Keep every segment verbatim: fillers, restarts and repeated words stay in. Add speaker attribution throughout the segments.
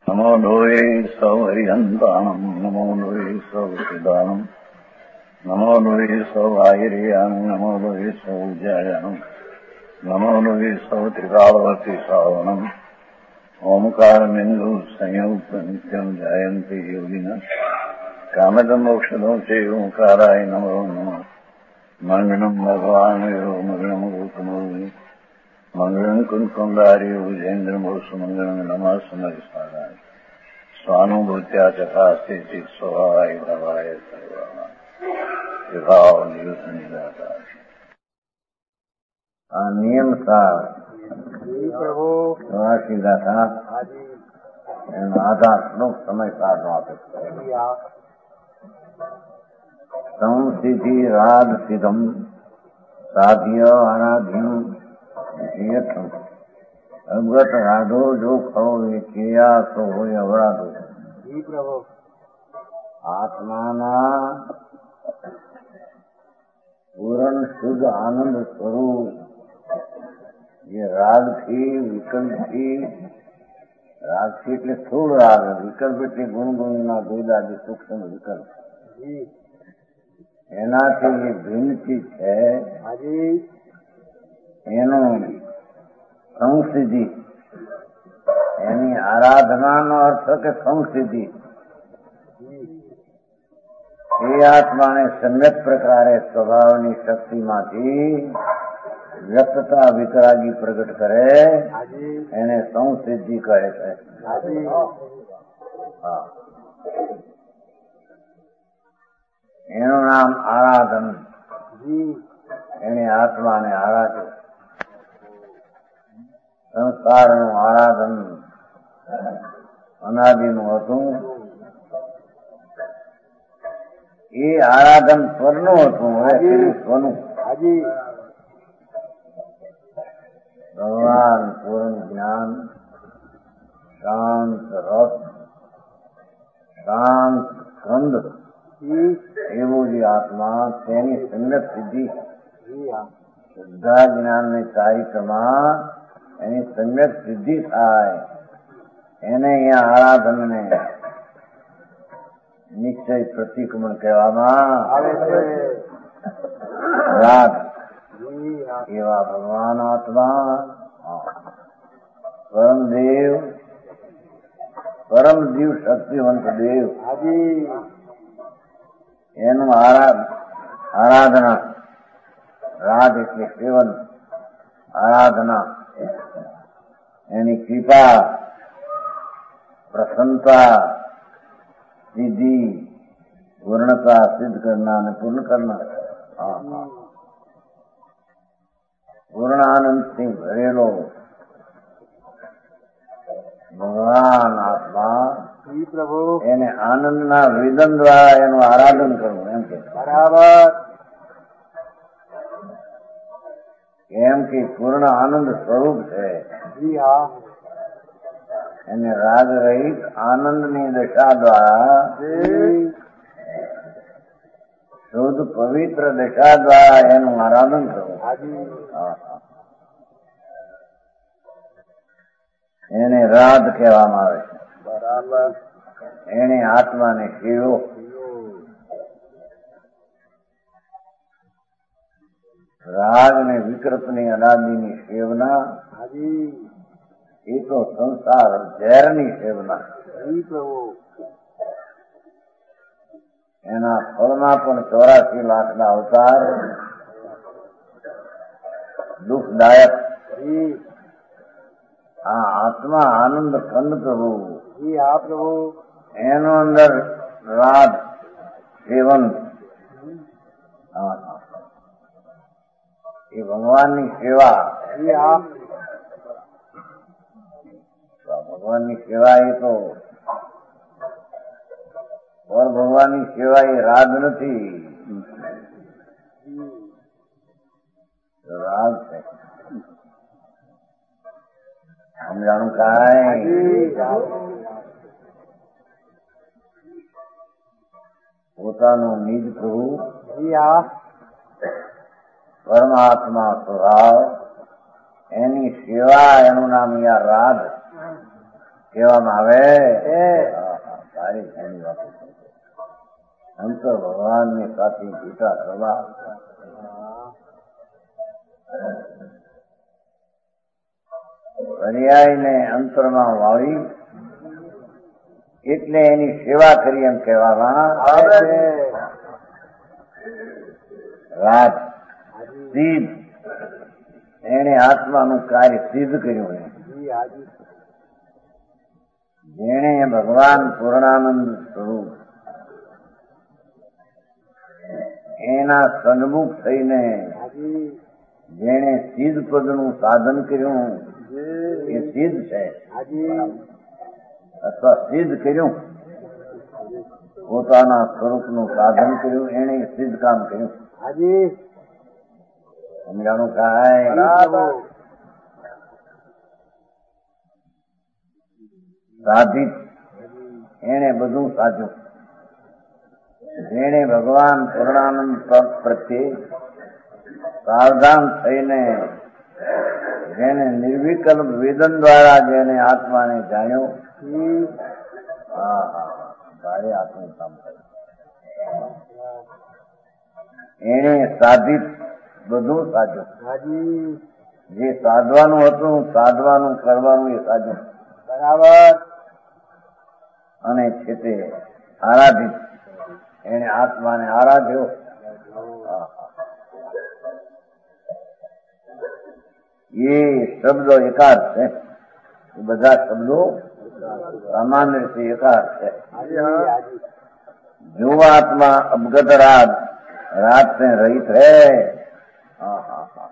Speaker 1: नमो लोये सौहरिहन्ताणम् नमो लोये सौहृदानम् नमो लोये सौभागिर्यानम् नमो लोये सौजायानम् नमो लोये सौत्रिकालवती सावनम् ओंकारमिन्दु संयुक्त नित्यम् जायन्ति योगिनः कामदमोक्षदो च ओंकाराय नमो नमः मंगलम् भगवान् यो मंगलम् गौतमो मंगलम् कुंकुंडारी भुजेन्द्रमोसु मंगलम् नमः समरिसाराय स्वानुभूत्या चकास्ते चित् स्वभावाय भवाय सर्वाः विभाव नियुक्त नियम था
Speaker 2: प्रभु
Speaker 1: सीधा था आधा श्लोक समय साधना संसिद्धि राध सिद्धम साध्य आराध्यम अवगत राधो जो खो ये किया तो हो अवराधो
Speaker 2: जी प्रभु
Speaker 1: आत्माना पूर्ण शुद्ध आनंद स्वरूप ये राग थी विकल्प थी राग थी એટલે સ્થૂળ રાગ વિકલ્પ એટલે ગુણ ગુણના ભેદાદી સૂક્ષ્મ વિકલ્પ એનાથી એ ભિન્ન ચીજ છે એનું સંસિદ્ધિ એની આરાધનાનો અર્થ કે સંસિદ્ધિ એ આત્માને સંગત પ્રકારે સ્વભાવની શક્તિમાંથી વ્યક્તતા વિતરાગી પ્રગટ કરે એને સંસિદ્ધિ કહે છે. એનું નામ આરાધન. એને આત્માને આરાધ્યો. સંસ્કારનું આરાધન અનાદિનું હતું. એ આરાધન પરનું હતું. સ્વનું ભગવાન પૂર્ણ જ્ઞાન શાંત રસ શાંત સ્કંદ એવો જે આત્મા તેની સંગત સિદ્ધિ શુદ્ધા જ્ઞાનની તારીખમાં એની સંગત સિદ્ધિ થાય એને અહીંયા આરાધનને નિશ્ચય પ્રતિક્રમણ કહેવામાં આવે છે. રાગ એવા ભગવાન આત્મા પરમદેવ પરમ જીવ શક્તિવંત દેવ એનું આરાધના રાગ એટલે સેવન આરાધના એની કૃપા પ્રસન્નતા સિદ્ધિ પૂર્ણતા સિદ્ધ કરના અને પૂર્ણ કરના પૂર્ણ આનંદથી ભરેલો ભગવાન આત્મા એને આનંદના વિદન દ્વારા એનું આરાધન કરવું એમ કે બરાબર એમ કે પૂર્ણ આનંદ સ્વરૂપ છે. એને રાગ રહિત આનંદની દશા દ્વારા શુદ્ધ પવિત્ર દશા દ્વારા એનું આરાધન કરવું એને રાધ કહેવામાં આવે છે. બરાબર એને આત્માને સેવો રાગ ને વિકલ્પની અનાદિની સેવના એ તો સંસાર ઝેરની સેવના. એના ફળમાં પણ ચોરાસી લાખના અવતાર દુઃખદાયક. આ આત્મા આનંદ કંદ પ્રભુ પ્રભુ એનો અંદર રાગ સેવન એ ભગવાનની સેવા. ભગવાનની સેવા એ તો પર ભગવાનની સેવા એ રાગ નથી, રાગ છે. સમજાણું કાંઈ? પોતાનો નિજ પ્રભુ પરમાત્મા સ્વભાવ એની સેવા એનું નામ યા રાગ. કહેવામાં આવે
Speaker 2: એ
Speaker 1: હા, હા, સારી ઘણી વાતો છે. અંતર ભગવાનની સાથે જૂઠા કરવા પર્યાયને અંતરમાં વાળી એટલે એની સેવા કરી એમ કહેવામાં
Speaker 2: આવે છે.
Speaker 1: રાત સિદ્ધ એને આત્માનું કાર્ય સિદ્ધ કર્યું છે.
Speaker 2: જી હાજી.
Speaker 1: જેણે ભગવાન પૂર્ણાનંદ સ્વરૂપ એના સન્મુખ થઈને
Speaker 2: હાજી.
Speaker 1: જેણે સિદ્ધ પદનું સાધન કર્યું
Speaker 2: જી
Speaker 1: એ સિદ્ધ છે
Speaker 2: હાજી.
Speaker 1: અથવા સિદ્ધ કર્યું પોતાના સ્વરૂપનું સાધન કર્યું એને સિદ્ધ કામ કર્યું.
Speaker 2: હાજી.
Speaker 1: સમજાણું કાંઈ
Speaker 2: બરાબર.
Speaker 1: સાધિત એને બધું સાચું. જેણે ભગવાન પૂર્ણાનંદ પદ પ્રત્યે સાવધાન થઈને જેને નિર્વિકલ્પ વેદન દ્વારા જેને આત્માને જાણ્યો
Speaker 2: જી
Speaker 1: હા હા ભારે આત્મનું કામ કર્યું. એને સાધિત બધું સાચું.
Speaker 2: હાજી.
Speaker 1: જે સાધવાનું હતું સાધવાનું કરવાનું એ સાચું
Speaker 2: બરાબર.
Speaker 1: અને છે તે આરાધિત એને આત્માને આરાધ્યો. હા, હા. એ શબ્દો એકાર છે. એ બધા શબ્દો સામાન્ય રીતે એકાર છે.
Speaker 2: હાજી હાજી.
Speaker 1: જો આત્મા અવગત રાત रात से रहित है हाँ हाँ हाँ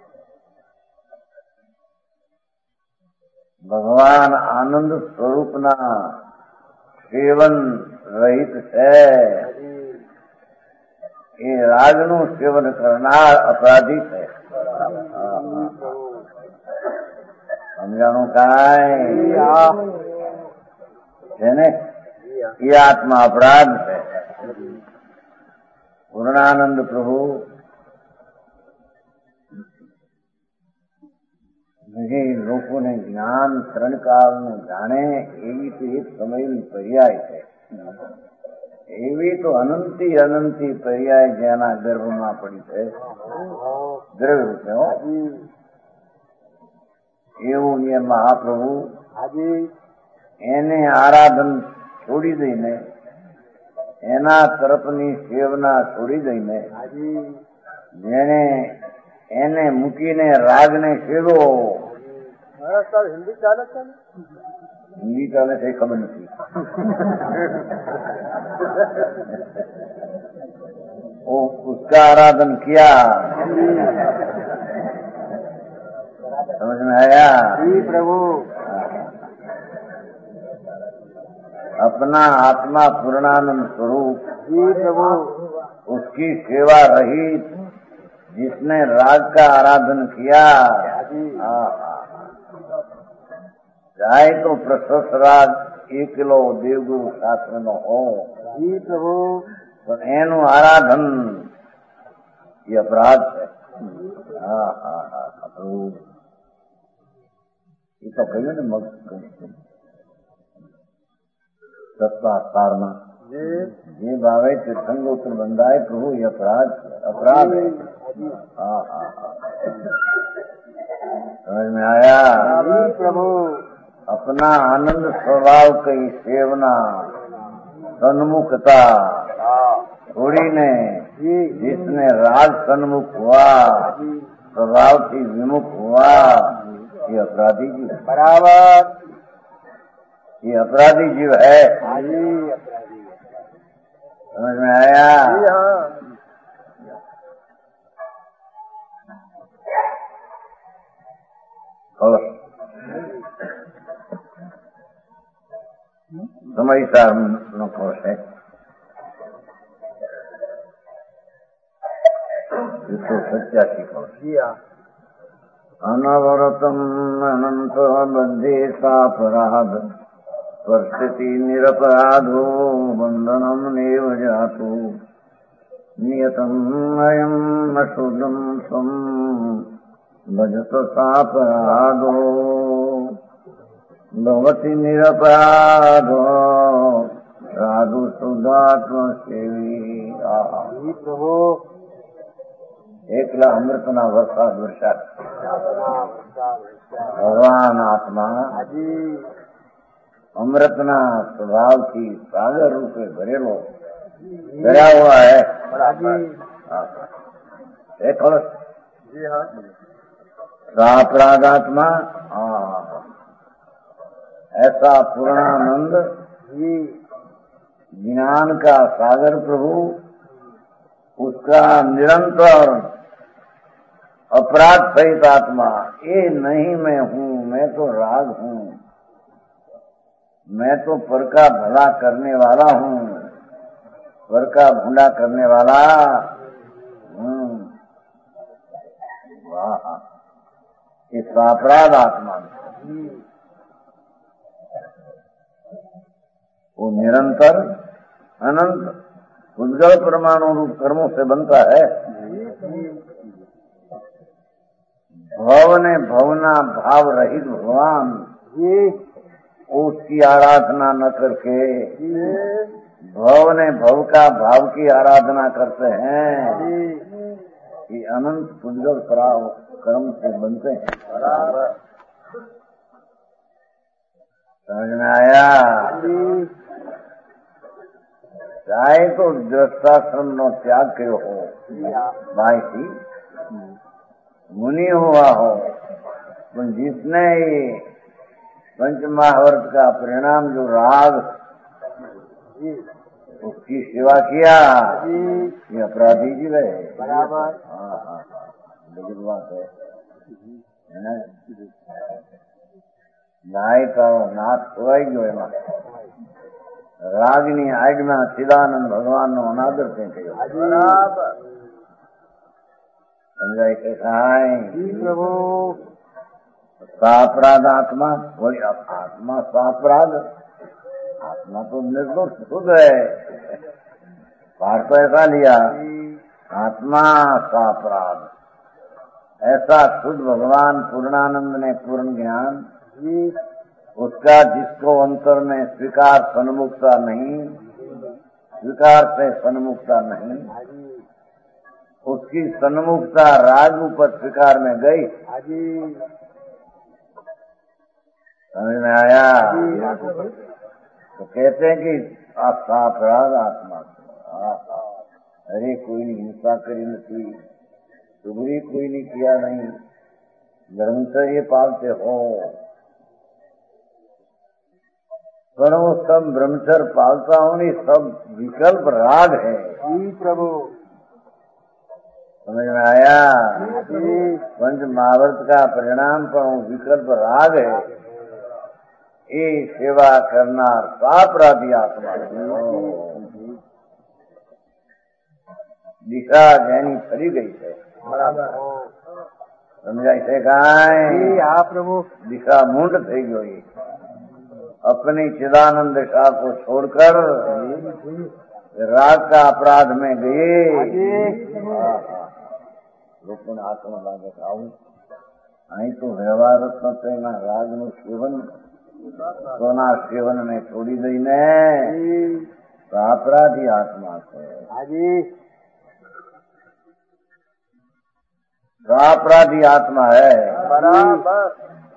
Speaker 1: भगवान आनंद स्वरूपना सेवन रहित है ये रागનું સેવન કરનાર અપરાધી છે. સમજાણું કાંઈ છે ને એ આત્મા અપરાધ છે. પૂર્ણાનંદ પ્રભુ જે લોકોને જ્ઞાન ત્રણકાળનું જાણે એવી તો એક સમયની પર્યાય છે. એવી તો અનંતી અનંતી પર્યાય જેના ગર્ભમાં પડી છે દ્રવ્ય છે હો. એવું એ મહાપ્રભુ એને આરાધન છોડી દઈને એના તરફની સેવના છોડી દઈને જેને એને મૂકીને રાગને સેવો.
Speaker 2: હિન્દી ચાલે છે ને?
Speaker 1: હિન્દી ચાલે છે ખબર નથી. वो उसका आराधन किया समझ में आया?
Speaker 2: जी प्रभु.
Speaker 1: अपना आत्मा पूर्णानंद स्वरूप
Speaker 2: जी प्रभु.
Speaker 1: उसकी सेवा रहित जिसने राग का आराधन किया हाँ चाहे तो प्रशस्त राग एक किलो देवगुरु शास्त्र નો હો
Speaker 2: जी प्रभु.
Speaker 1: પણ એનું આરાધન એ અપરાધ છે. હા હા હા પ્રભુ એ તો કહ્યું ને મગ સત્તા સારમાં જે ભાવે તે સંગોત્ર બંધાય પ્રભુ એ અપરાધ છે. अपराध है. हाँ हाँ हाँ समझ में आया?
Speaker 2: प्रभु.
Speaker 1: अपना आनंद स्वभाव की सेवना सन्मुखता छोड़ीने जिसने राग सन्मुख हुआ स्वभाव થી विमुख हुआ ये अपराधी जीव
Speaker 2: बराबर.
Speaker 1: ये अपराधी जीव है. समझ में आया? और સમયસાર નો કોર્સ है એકસો સત્યાસી કોર્સ. અનવરતમ અનંત બંધે સાપરાધ સ્પર્શતિ નિરપરાધો બંધનમ નેવ જાતુ નિયતમ અયમ અશુદ્ધમ સ્વમ ભજત સાપરાધો भगवती निरपराधो साधु शुद्धात्म सेवी।
Speaker 2: जी प्रभु।
Speaker 1: एकला अमृतना वरसाद वर्षा भगवान आत्मा अमृतना स्वभाव की सागर रूपे भरेलो भरा हुआ है। देखो अपराधात्मा ऐसा पूर्णानंद ज्ञान का सागर प्रभु, उसका निरंतर अपराध सहित आत्मा, ये नहीं मैं हूँ, मैं तो राग हूँ, मैं तो पर का भला करने वाला हूँ, पर का भूंडा करने वाला हूँ। वाह, ये स्वापराध आत्मा वो निरंतर अनंत उज्जवल परमाणु रूप कर्मों से बनता है। भव ने भवना भाव रहित भगवान, उसकी आराधना न करके भव ने भव का भाव की आराधना करते हैं। ये अनंत उज्जवल कर्म से बनते हैं। समझ में आया? चाहे तो गृहस्थाश्रम नो त्याग करो हो, भाई थी मुनि हुआ हो, तो जिसने पंच महावर्त का परिणाम जो राग उसकी सेवा किया, ये अपराधी जी रहे। बराबर। हाँ हाँ हाँ, बिल्कुल बात है। नाय का नाथ खोवाई गयो एમાં रागनी आज्ञा चिदानंद भगवान नो अनादर थे कयो। बराबर समझाई के कहां
Speaker 2: प्रभु।
Speaker 1: सापराध आत्मा, वही आत्मा सापराध, आत्मा तो निर्दोष शुद्ध है। पाठ तो ऐसा लिया, आत्मा सापराध, ऐसा शुद्ध भगवान पूर्णानंद ने पूर्ण ज्ञान, उसका जिसको अंतर में स्वीकार सन्मुखता नहीं, स्वीकार से सन्मुखता नहीं, उसकी सन्मुखता राग ऊपर स्वीकार में गई। समझ में आया? तो कहते हैं कि अपराध आत्मा, अरे कोई नहीं हिंसा करी नहीं, चुगली कोई नहीं किया, नहीं ब्रह्मचर्य पालते हो, पर वो सब ब्रह्मचर्य पालता हूँ नहीं, सब विकल्प राग है।
Speaker 2: जी प्रभु।
Speaker 1: समझ में आया? पंच महावर्त का परिणाम पर विकल्प राग है। ये सेवा करना सापराधी आत्मा दिशा जैनी फरी गई है। समझाई से कहा
Speaker 2: प्रभु।
Speaker 1: दिशा मुंड थी गई, अपनी चिदानंद दिशा को छोड़कर राग का अपराध में गए। लोगों आत्मा लागे आऊं आई तो व्यवहार ना राग नु सेवन सोना सेवन में छोड़ी गई ने तो अपराधी आत्मा से अपराधी आत्मा है।
Speaker 2: बराबर।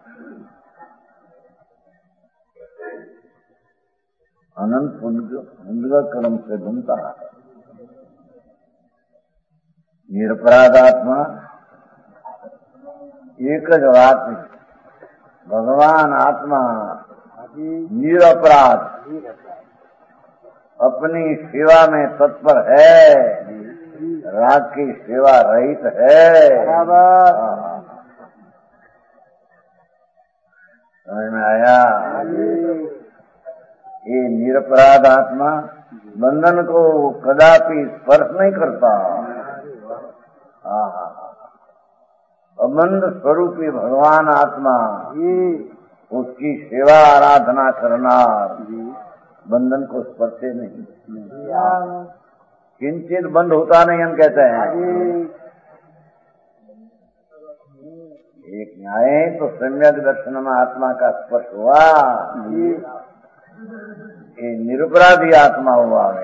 Speaker 1: अनंत उद्गत कर्म से बनता है। निरपराध आत्मा एक ज बात भगवान आत्मा निरपराध अपनी सेवा में तत्पर है, राग की सेवा रहित है। समझ में आया? ये निरपराध आत्मा बंधन को कदापि स्पर्श नहीं करता। अबंध स्वरूपी भगवान आत्मा, उसकी सेवा आराधना करना बंधन को स्पर्शे नहीं, किंचित बंद होता नहीं हम कहते हैं। एक न्याय तो सम्यक दर्शन में आत्मा का स्पर्श हुआ, ये निरपराधी आत्मा हुआ है।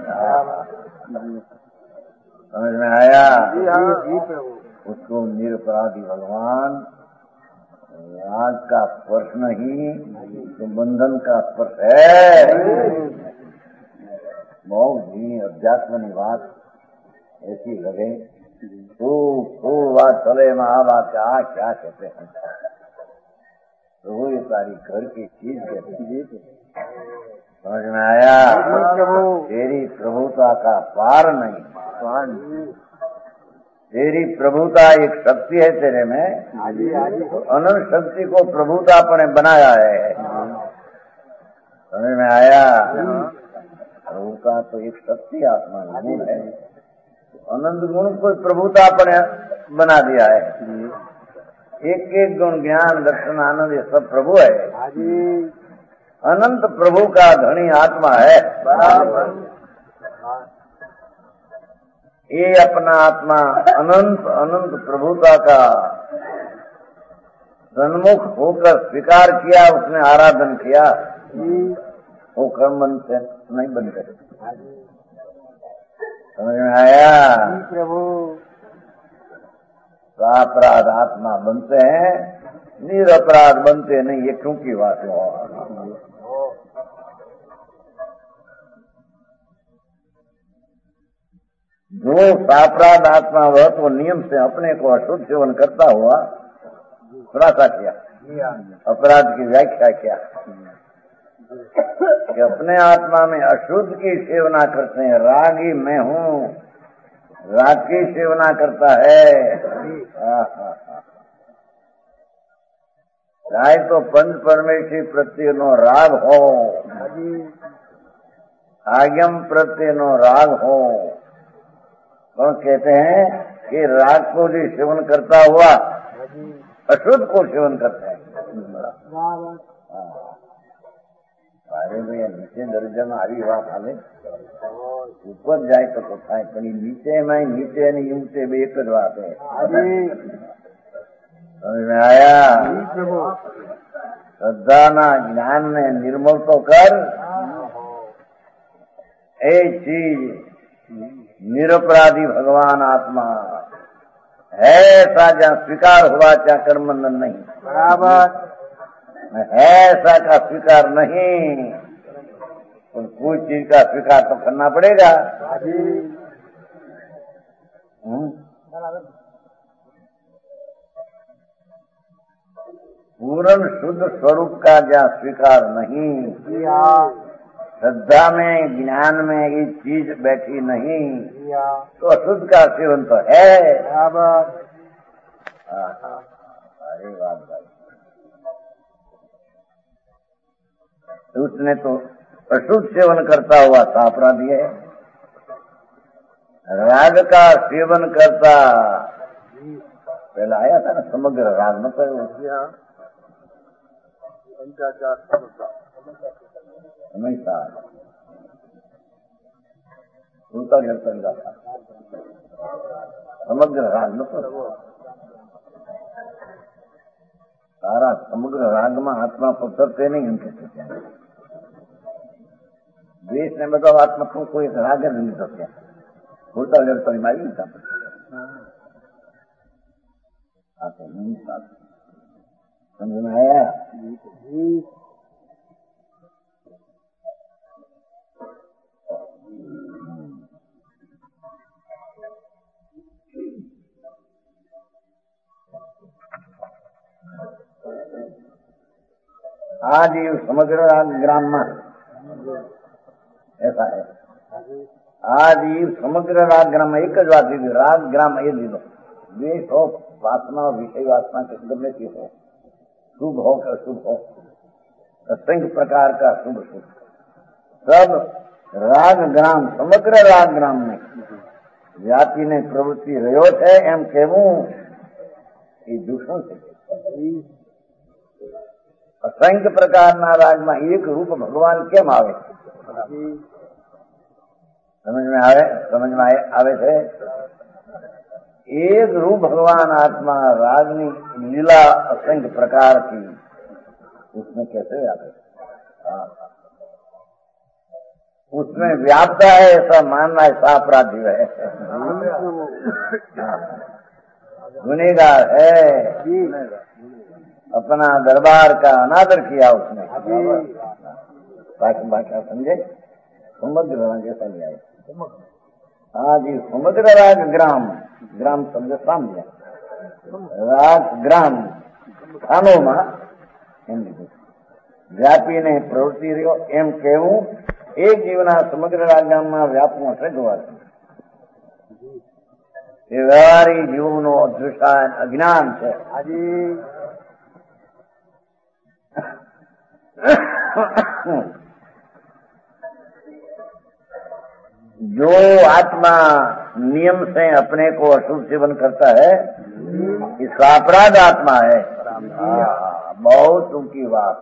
Speaker 1: समझ में आया? उसको निरपराधी भगवान राग का स्पर्श नहीं तो बंधन का स्पर्श है। बहुत ही अध्यात्म निवास ऐसी लगे तो तो बात चले महाबा क्या क्या कहते हैं तो वो ये सारी घर की चीज कहते हैं। समझ में आया? तेरी प्रभुता का पार नहीं, तेरी प्रभुता एक शक्ति है तेरे में, तो अनंत शक्ति को प्रभुता अपने बनाया है। समझ में आया? प्रभुता तो एक शक्ति आत्मा गुण है, अनंत गुण को प्रभुता अपने बना दिया है। एक एक गुण ज्ञान दर्शन आनंद ये सब प्रभु है। अनंत प्रभु का धनी आत्मा है। ये अपना आत्मा अनंत अनंत प्रभुता का सन्मुख होकर स्वीकार किया, उसने आराधन किया, वो कर्म बन से नहीं बनते। समझ में आया?
Speaker 2: प्रभु
Speaker 1: अपराध आत्मा बनते हैं, निरपराध बनते नहीं। ये क्यों की बात है? जो सापराध आत्मा हुआ तो नियम से अपने को अशुद्ध सेवन करता हुआ खुलासा किया, अपराध की व्याख्या किया कि अपने आत्मा में अशुद्ध की सेवना करते हैं। रागी मैं हूँ, राग की सेवना करता है। चाहे तो पंच परमेश्वरी प्रत्यय नो राग हो, आज्ञम प्रत्यय नो राग हो, तो कहते हैं कि राग को भी सेवन करता हुआ अशुद्ध को सेवन करते हैं। अरे भैया नीचे दर्जा में આવી વાત આવે, ઉપર જાય તો થાય, પણ નીચે में नीचे नहीं ऊंचे भी एक જ बात है। समझ में आया? श्रद्धा ना ज्ञान ने निर्मल तो कर, एक चीज निरपराधी भगवान आत्मा है, ऐसा जहाँ स्वीकार हुआ क्या कर्मबंधन नहीं,
Speaker 2: बराबर
Speaker 1: है ऐसा का स्वीकार नहीं, तो कोई चीज का स्वीकार तो करना पड़ेगा। पूर्ण शुद्ध स्वरूप का जहाँ स्वीकार नहीं, श्रद्धा में ज्ञान में ये चीज बैठी नहीं, तो अशुद्ध का सेवन तो है। अरे बात भाई, उसने तो अशुद्ध सेवन करता हुआ था अपराधी है। राग का सेवन करता पहला आया था ना, समग्र राग में तो हमेशा उल्टा गिरता था समग्र राग में तो सारा समग्र राग में आत्मा पकड़ते नहीं उनके सकते देश ने बताओ आत्मा को कोई राग नहीं सकते, उल्टा गिरता मारी था आपको नहीं साथ समझ में आया? आज ये समग्र राग ग्राम में ऐसा है, आज ये समग्र राग ग्राम में एक बात दीदी, राग ग्राम ये दीदो द्वेष हो, वासना विषय वासना के गमे की हो, शुभ हो कि अशुभ हो, असंख्य प्रकार का शुभ शुभ सब राग ग्राम समग्र राग ग्राम में जाति ने प्रवृत्ति रह्यो है एम कहूं ये दूसरों से असंख्य प्रकार ना राग में एक रूप भगवान केम आवे? समझ में आवे? समझ में आवे थे एक रूप भगवान आत्मा रागनी लीला असंख्य प्रकार की, उसमें कैसे व्याप्त? उसमें व्याप्ता है ऐसा मानना ऐसा अपराधी है, गुनहगार है। अपना दरबार का अनादर किया उसने। बाकी भाषा समझे? समुद्र राग जैसा नहीं आए। हाँ जी, समुद्र राग ग्राम, ग्राम शब्द सामने राग ग्राम स्थानोમાં વ્યાપીને પ્રવૃત્તિ રહ્યો એમ કહેવું એક જીવના સમગ્ર રાજ્યમાં વ્યાપવું હશે જોવાતું. એ વ્યવહારી જીવોનો અદૃશ્ય અજ્ઞાન છે. जो आत्मा नियम से अपने को अशुद्ध सेवन करता है, ये सापराध आत्मा है। बहुत ऊंची बात,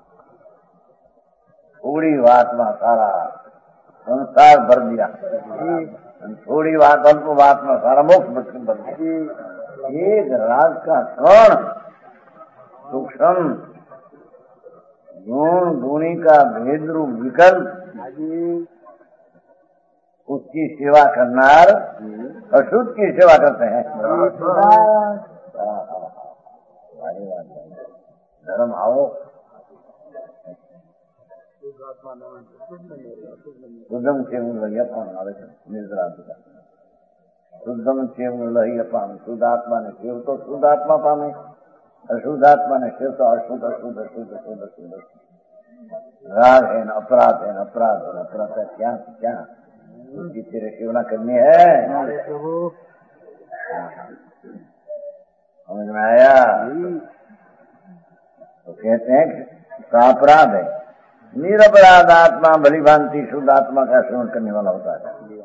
Speaker 1: थोड़ी बात में सारा संसार भर दिया, थोड़ी बात अल्प बात में सारा मोक्ष भर दिया। एक राग का कण सूक्ष्म गुण गुणी का भेद रूप विकल्प, उसकी सेवा करनार अशुद्ध की सेवा करते हैं। धर्म आओ, शुद्धम चेम लह्यपान निर्जराधिका, शुद्धम चेम लह्यपान, शुद्ध आत्मा ने शिव तो शुद्ध आत्मा पामे, अशुद्ध आत्मा ने शिव तो अशुद्ध अशुद्ध अशुद्ध अशुद्ध अशुद्ध। राग है न अपराध है न अपराध है न अपराध है, क्या क्या उसकी तेरे सेवना करनी है। समझ में आया? तो कहते हैं कि अपराध है, निरपराध आत्मा भली भांति शुद्ध आत्मा का सेवन करने वाला होता है।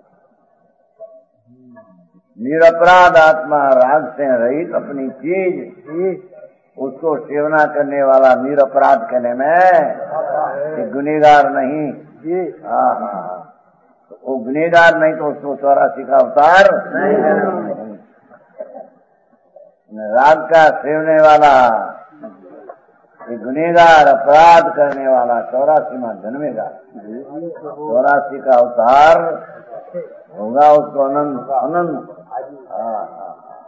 Speaker 1: निरपराध आत्मा राग से रहित अपनी चीज उसको सेवना करने वाला निरपराध कहने में गुनहगार नहीं। हाँ हाँ, वो गुनहगार नहीं तो उसको चौरासी का अवतार नहीं। राग का सेवने वाला गुनहगार अपराध करने वाला चौरासी में जन्मेगा, चौरासी का अवतार होगा उसको अनंत अनंत। हाँ हाँ,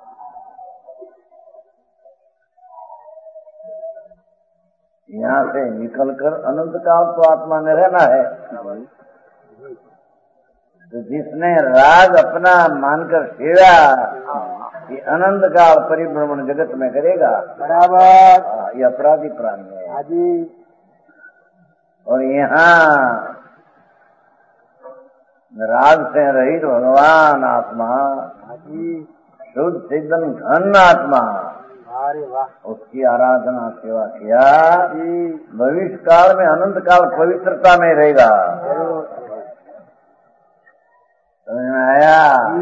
Speaker 1: यहाँ से निकलकर अनंत काल तो आत्मा में रहना है। तो जिसने राग अपना मानकर सेवा, ये अनंत काल परिभ्रमण जगत में करेगा। बराबर, ये अपराधी प्राणी है। और यहाँ राग से रहित भगवान आत्मा, शुद्ध सिद्धन घन आत्मा, उसकी आराधना सेवा किया, भविष्य काल में अनंत काल पवित्रता में रहेगा। समझ में आया?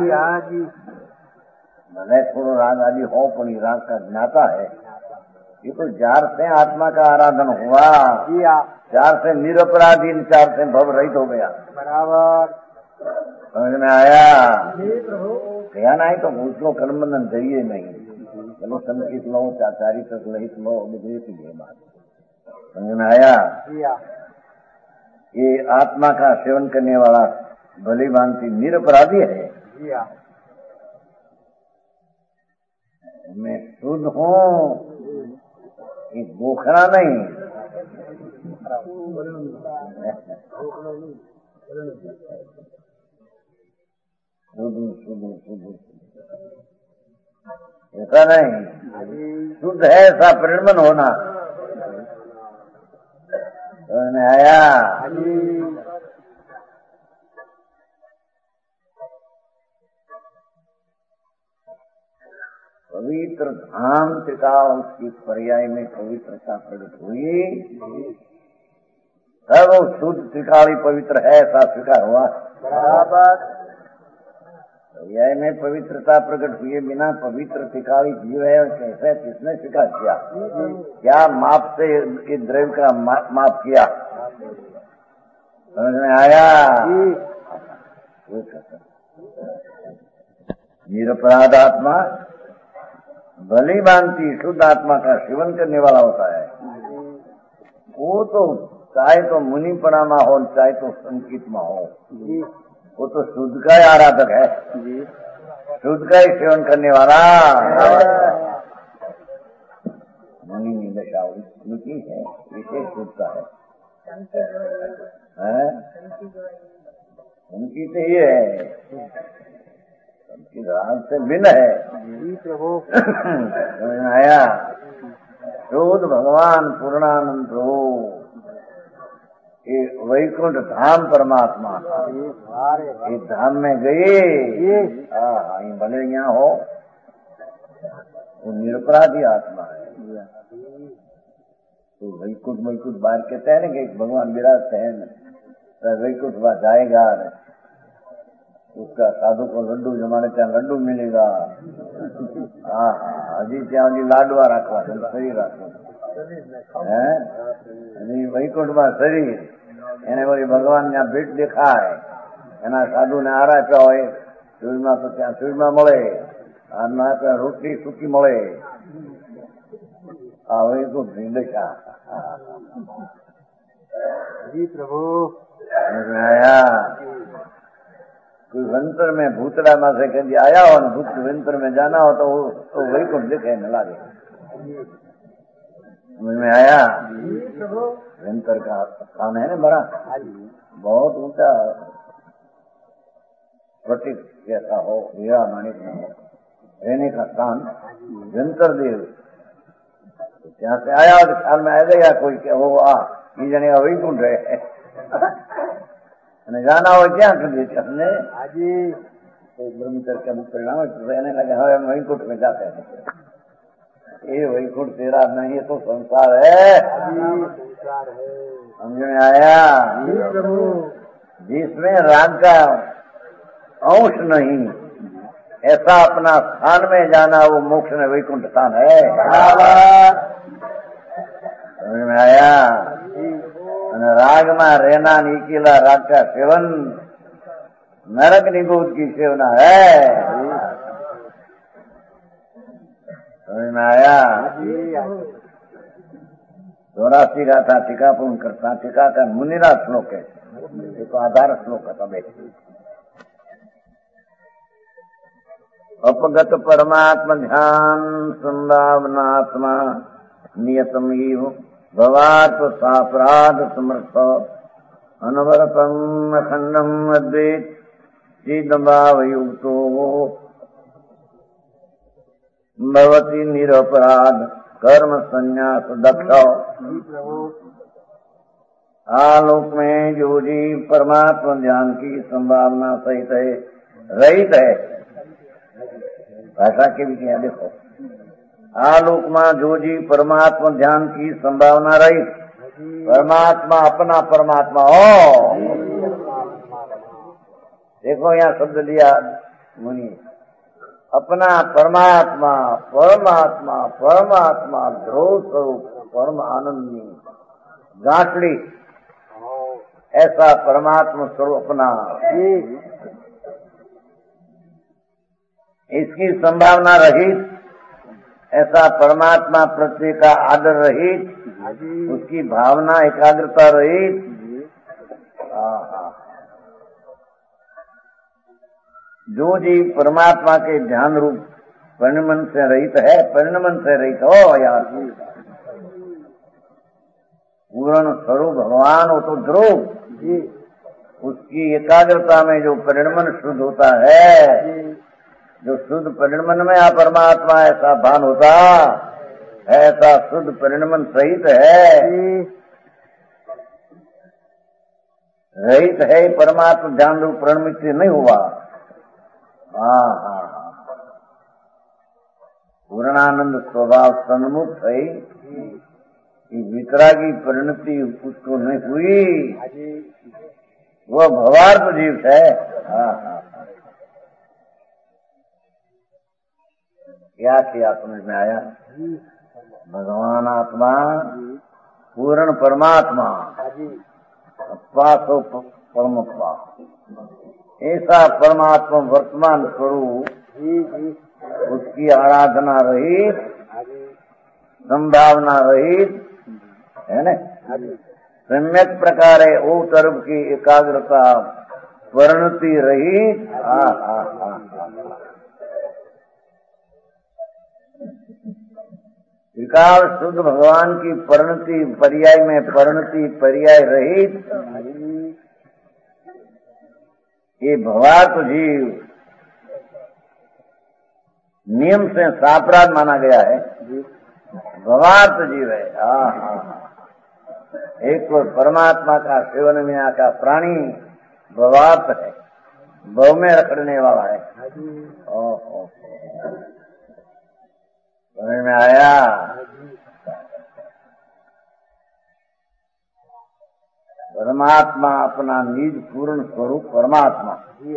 Speaker 1: भले थोड़ा राग आदि हो, पर राग का ज्ञाता है। ये तो जार से आत्मा का आराधन हुआ, चार से निरपराधी, चार से भव रहित हो गया। बराबर, समझ में आया? क्या नहीं तो उसको कर्म बंधन चाहिए नहीं। चलो संकित लो, चाचारी तक लहित लो, ये बात समझ में आया? ये आत्मा का सेवन करने वाला भली भांति निरपराधी है। मैं शुद्ध हूँ, ये बोखरा नहीं। शुद्ध शुद्ध शुद्ध ऐसा नहीं, शुद्ध है ऐसा परिणमन होना। समझ में आया? पवित्र धाम त्रिकाल उसकी पर्याय में पवित्रता प्रकट हुई, तब वो शुद्ध त्रिकाली पवित्र है ऐसा स्वीकार हुआ। बराबर, पर्याय में पवित्रता प्रकट हुए बिना पवित्र त्रिकाली जीव है कैसे, किसने स्वीकार किया? क्या माप से के द्रव्य का मा, माप किया? समझ में आया? निरपराध आत्मा भली भांति शुद्ध आत्मा का सेवन करने वाला होता है। वो तो चाहे तो मुनि परामा हो, चाहे तो संकित में हो, वो तो शुद्ध का ही आराधक है, शुद्ध का ही सेवन करने वाला। मुनि की दशा उनकी है, विशेष शुद्धता है, है? उनकी तो ये है, उनकी राग से भिन्न है। समझ में आया? शुद्ध भगवान पूर्णानंद प्रभु ये वैकुंठ धाम परमात्मा, ये धाम में गए, हाँ भले यहाँ हो, वो निरपराधी आत्मा है। तो वैकुंठ वैकुंठ बाहर कहते हैं ना कि भगवान विराजते हैं, वैकुंठ वहां जाएगा, उसका साधु को लड्डू जमाने ત્યાં लड्डू मिलेगा। हाँ हाँ हजी ત્યાં हजी लाडवा રાખવા શરીર રાખવું હે અને વૈકુંઠમાં શરીર એને વળી ભગવાન ત્યાં ભેટ દેખાય, એના સાધુને આરાપ્યા હોય સૂર્યમાં તો ત્યાં સૂર્યમાં મળે, આના ત્યાં રોટલી સૂકી મળે। આ વૈકુંઠની દશા।
Speaker 2: जी प्रभु
Speaker 1: आया कोई वंतर में भूतड़ा में से कभी आया हो ना, भूत वंतर में जाना हो तो तो वैकुंठ दिखे न लागे। समझ में आया? वंतर का स्थान है ना बड़ा, बहुत ऊंचा प्रतीक जैसा हो, हीरा माणिक में हो, रहने का स्थान वंतर देव। ત્યાં से आया और ख्याल में आ गया कोई के हो आ ये जने वैकुंठ है અને જાના હોય ક્યાં કરીએ हमने
Speaker 2: हाजी
Speaker 1: तो ब्रह्मचर्य का परिणाम रहने लगे हमें हम वैकुंठ में जाते हैं। ये वैकुंठ तेरा नहीं, ये तो संसार है।
Speaker 2: संसार है,
Speaker 1: समझ में आया? जिसमें राग का अंश नहीं, ऐसा अपना स्थान में जाना वो मोक्ष में वैकुंठ स्थान है। समझ में आया? राग में रहना निकीला राग का सेवन नरक निगूत की सेवना है। समझ में आया? चौरासी का था टीका पूर्ण करता, टीका का मुनिरा श्लोक है, ये तो आधार श्लोक है। तब अपगत परमात्म ध्यान संभावनात्मा नियतम भवार्थ सापराध समर्थ अनवरतम अखंडम अद्वैत चिदभावयुक्तो भवति निरपराध कर्म संन्यास दक्ष। आलोक में जो जीव परमात्मा ध्यान की संभावना सहित है, रहित है, भाषा के भी क्या देखो, आलोक में जो जी परमात्मा ध्यान की संभावना रही, परमात्मा अपना परमात्मा हो। देखो यहाँ शब्द लिया मुनि, अपना परमात्मा परमात्मा परमात्मा ध्रुव स्वरूप परम आनंदी गांठड़ी, ऐसा परमात्मा स्वरूप अपना, इसकी संभावना रहित, ऐसा परमात्मा प्रत्येक का आदर रहित, उसकी भावना एकाग्रता रहित, जो जीव परमात्मा के ध्यान रूप परिणमन से रहित है, परिणमन से रहित हो यार, पूर्ण स्वरूप भगवान हो तो ध्रुव, उसकी एकाग्रता में जो परिणमन शुद्ध होता है, जो शुद्ध परिणमन में आ परमात्मा ऐसा भान होता, ऐसा शुद्ध परिणमन सहित है, रहित है परमात्मा ध्यान रूप परिणमित नहीं हुआ। हाँ हाँ पूर्णानंद स्वभाव सन्मुक्त है, वितरागी परिणति उसको नहीं हुई, वह भवार्थ जीव है। हाँ हाँ क्या किया समझ में आया? भगवान आत्मा पूर्ण परमात्मा पासो परमात्मा, ऐसा परमात्मा वर्तमान स्वरूप
Speaker 2: जी जी
Speaker 1: उसकी आराधना रहित,
Speaker 2: हाँ जी
Speaker 1: संभावना रहित है न,
Speaker 2: हाँ जी
Speaker 1: सम्यक प्रकारे ओ तरफ की एकाग्रता परिणति रहित। हा हा हा विकार शुद्ध भगवान की परिणति पर्याय में परिणति पर्याय रहित ये भवार्थ जीव नियम से सापराध माना गया है। भवार्थ जीव है। हाँ हाँ एक तो परमात्मा का सेवन में आका प्राणी भवार्थ है, भव में रखने वाला है। ओहो समझ में आया। परमात्मा अपना निज पूर्ण स्वरूप परमात्मा,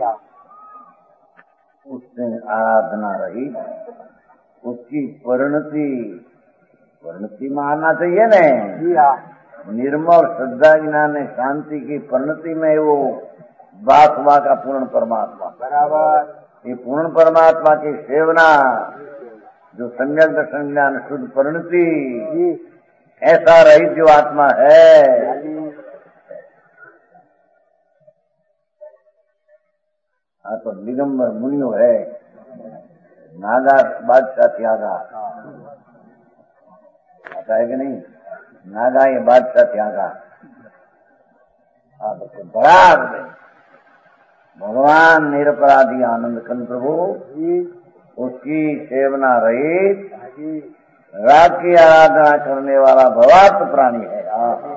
Speaker 1: उससे आराधना रही, उसकी परिणति परिणति मानना चाहिए न, निर्मल श्रद्धा ज्ञान शांति की परिणति में वो बात हुआ का पूर्ण परमात्मा बराबर। ये पूर्ण परमात्मा की सेवना जो सम्यक दर्शन ज्ञान शुद्ध परिणति ऐसा रहित जो आत्मा है। हाँ तो दिगंबर मुनियो है, नागा बादशाह त्यागा, आता है कि नहीं? नागा ये बादशाह त्यागा। हाँ तो बड़ा है भगवान निरपराधी आनंद कंद प्रभु, उसकी सेवना रहित राग की आराधना करने वाला भवार्थ प्राणी है।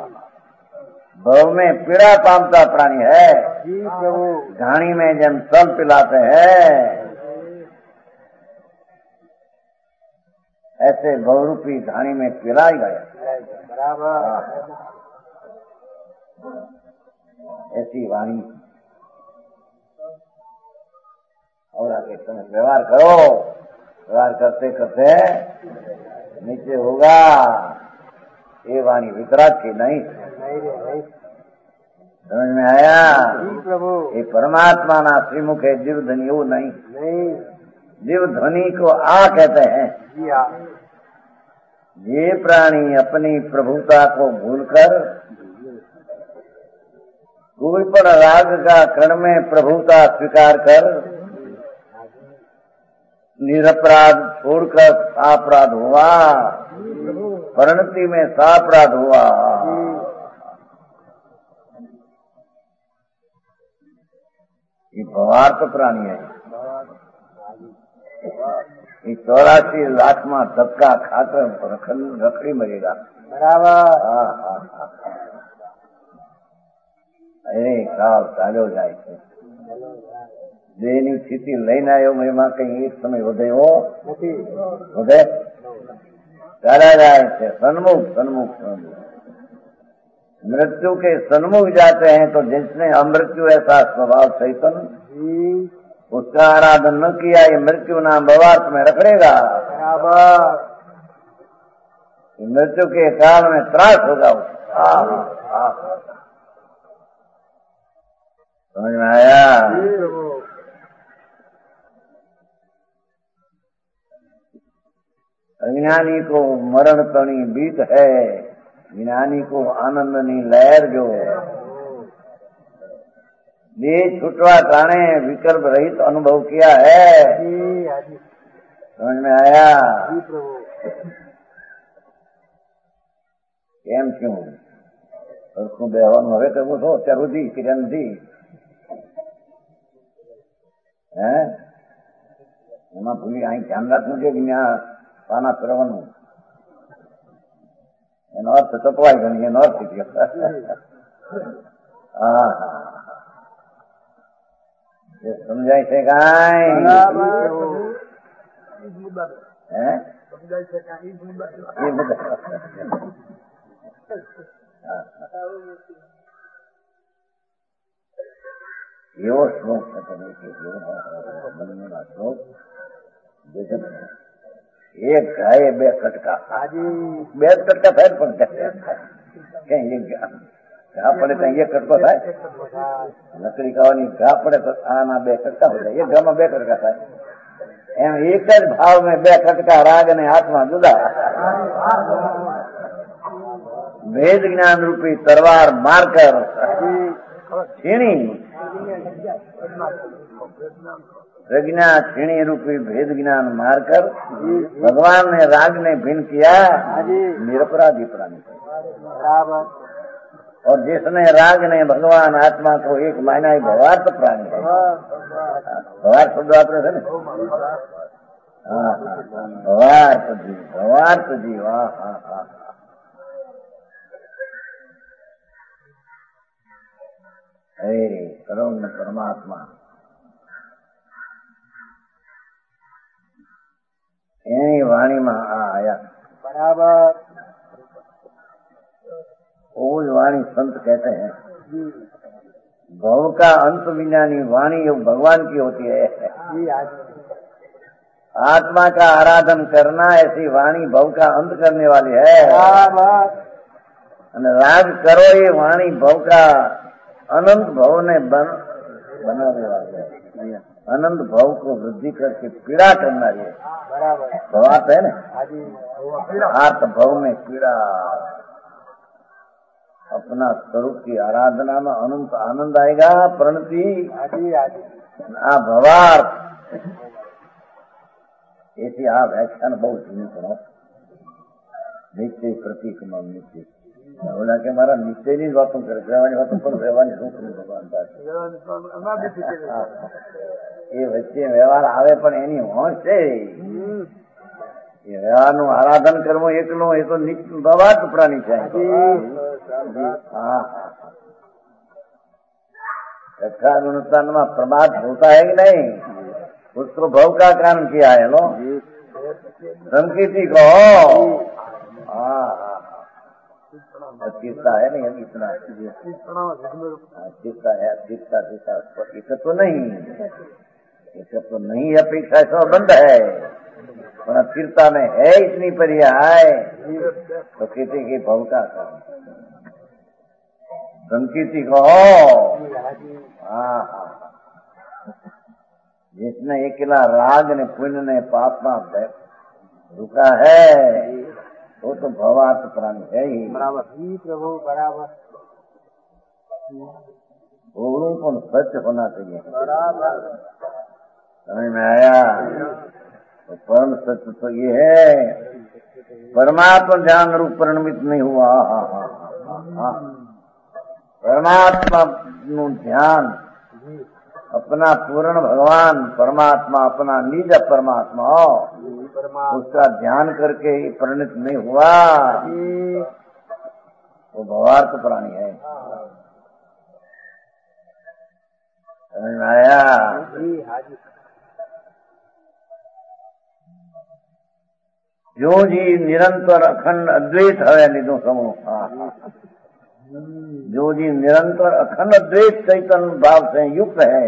Speaker 1: भव में पीड़ा पामता प्राणी है। घाणी में जन तल पिलाते हैं, ऐसे बहुरूपी घाणी में पिलाई गया बराबर। ऐसी वाणी और आगे तुम व्यवहार करो, व्यवहार करते करते नीचे होगा। ये वाणी वितराग की नहीं, समझ में आया? प्रभु ये परमात्मा ना श्रीमुख है, जीव ध्वनि वो नहीं, नहीं। जीव ध्वनि को आ कहते हैं। ये प्राणी अपनी प्रभुता को भूलकर कोई पर राग का कण में प्रभुता स्वीकार कर निरपराध छोड़कर सापराध हुआ, परिणति में सापराध हुआ। ये भवार्थ प्राणी है। ये चौरासी लाख में धक्का खाकर रखड़ी मरेगा बराबर। हाँ हाँ हाँ अरे काल चालो जाए છે દેહની સ્થિતિ લઈને આવ્યો એમાં કઈ એક સમય વધે હો વધે ચાલ્યા જાય છે સન્મુખ સન્મુખ સન્મુખ मृत्यु के सन्मुख जाते हैं। तो जिसने अमृत्यु ऐसा स्वभाव चैतन उसका आराधन न किया, ये मृत्यु नाम भवार्थ में रखड़ेगा बराबर। मृत्यु के काल में त्रास होगा। समझ में आया? अज्ञानी को मरण तणी बीत है, ज्ञानी को आनंदनी लहर जो देह छुटवा ताने विकल्प रहित अनुभव किया है। समझ में आया? કેમ છું સરખું બેહવાનું હવે કરવું છો અત્યાર સુધી ક્રિયા નથી હે એમાં ભૂલી અહીં ધ્યાન રાખવું છે કે ત્યાં પાના ફેરવાનું એનો અર્થ ચપવાય ગણી એનો અર્થ થયો। હા હા એ સમજાય છે કાંઈ હે એ બધા એવો શ્લોક છે તમે શ્લોક જગત એક ગાયે બે કટકા બે જ કટકા થાય પણ કઈ ઘા પડે કઈ એક કટકો થાય લકડી ખાવાની ઘા પડે તો આના બે કટકા હોય, એક ઘામાં બે કટકા થાય। એમ એક જ ભાવ में બે કટકા રાગ અને આત્મા જુદા. વેદ જ્ઞાન રૂપી તરવાર મારકર છીણી प्रज्ञा छीणी रूपी भेद ज्ञान मारकर भगवान ने राग ने भिन्न किया निरपराधी प्राणी
Speaker 2: बराबर।
Speaker 1: और जिसने राग ने भगवान आत्मा को एक मायना ही भवार्थ प्राणी है। भवार्थ शब्द आपने है हाँ भवार्थ जी भवार्थ जी वाह हाँ हाँ हे करो न परमात्मा એની વાણીમાં આ આયા
Speaker 2: बराबर।
Speaker 1: वो वाणी संत कहते हैं भव का अंत विनानी वाणी ये भगवान की होती है। आत्मा का आराधन करना ऐसी वाणी भव का अंत करने वाली है। राग करो ये वाणी भव का अनंत भव ने बन बनाने वाली है। अनंत भाव को वृद्धि करके पीड़ा करना है।
Speaker 2: बराबर
Speaker 1: भवात है ना आत्म भाव में पीड़ा अपना स्वरूप की आराधना में अनंत आनंद आएगा। प्रणति आ भवार्थ ऐसी आ व्याख्यान बहुत सुनी सुनो नित्य प्रतीक में नित्य बोला के मारा नित्य ની વાતો કરે રહેવાની વાતો પણ રહેવાની શું કરું ભગવાન પાસે એ વચ્ચે વ્યવહાર આવે પણ એની હોશ છે એ વ્યવહારનું આરાધન કરવું એકલું એ તો નિત્ય ભવાર્થ પ્રાણી છે। हाँ रक्षा अनुष्ठान में प्रमाद होता है कि नहीं उसको भव का कारण किया है लो संकीर्ति को हाँ चित्ता है नहीं इतना चित्ता है चित्ता चित्ता एक तो नहीं एक तो नहीं अपेक्षा सब बंद है पर चित्ता में है इतनी पर्याय तो कहते कि भव का कारण संकीर्ति को हाँ हाँ जिसने अकेला राग ने पुण्य ने पाप में रुका है वो तो भवार्थ प्राणी है ही।
Speaker 2: बराबर जी प्रभु बराबर।
Speaker 1: बोलूं तो सच होना चाहिए।
Speaker 2: बराबर
Speaker 1: समझ में आया तो परम सत्य तो ये है परमात्मा ध्यान रूप परिणमित नहीं हुआ। हाँ हाँ हाँ परमात्मा नु ध्यान अपना पूर्ण भगवान परमात्मा अपना निज परमात्मा उसका ध्यान करके ही परिणित नहीं हुआ वो भवार्थ प्राणी है। समझ में आया जो जी निरंतर अखंड अद्वैत है निधो समूह जो जी निरंतर अखंड अद्वैत चैतन्य भाव से युक्त है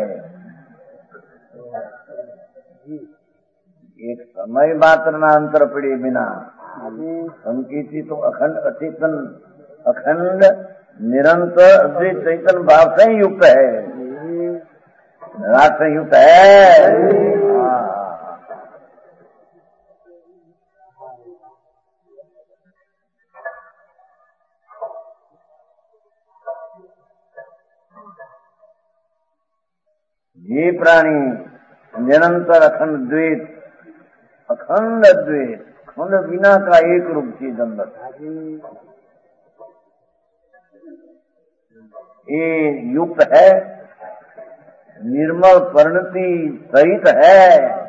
Speaker 1: एक समय मात्र ना अंतर पड़े बिना संकीर्ति तो अखंड अचेतन अखंड निरंतर अद्वैत चैतन्य भाव से युक्त है राग से युक्त है। ये प्राणी निरंतर अखंड द्वैत अखंड द्वैत अखंड बिना का एक रूप चीज अंदर ये युक्त है निर्मल परिणति सहित है।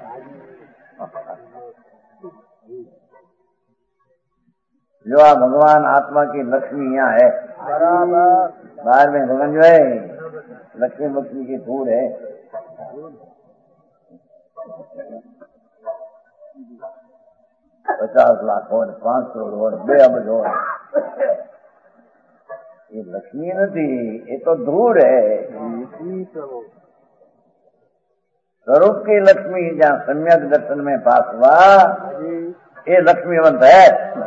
Speaker 1: जो आ भगवान आत्मा की लक्ष्मी यहाँ है बाहर में भगवान जो है लक्ष्मी लक्ष्मी की धूल है पचास लाख हो पांच सौ हो बे अबज हो ये लक्ष्मी नहीं ये तो धूल है। स्वरूप की लक्ष्मी जहाँ सम्यक दर्शन में पास हुआ ये लक्ष्मीवंत है।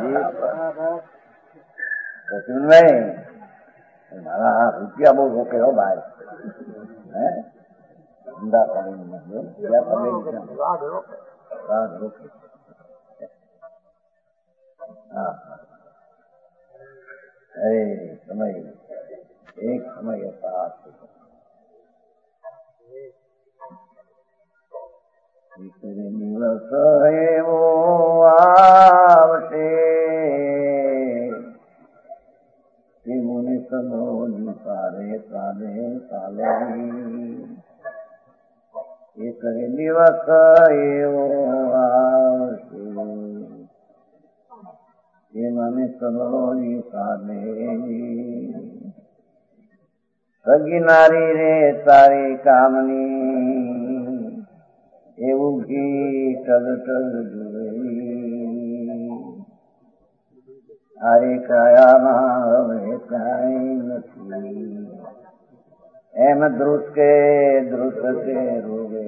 Speaker 1: में मारा रुपया बहुत होके हो भाई धंधा राग रोके। हाँ अरे समय एक समय ऐसा निवस एवो आवशे कि मुनि सनो निसारे साले साले एक निवस एवो आवशे कि मुनि सनो निसारे सगी नारी रे तारी कामनी એવું ઘી ટલ ટલ જોઈ અરે કયામાં હવે કાંઈ નથી એમ ધ્રુસકે ધ્રુસકે રોવે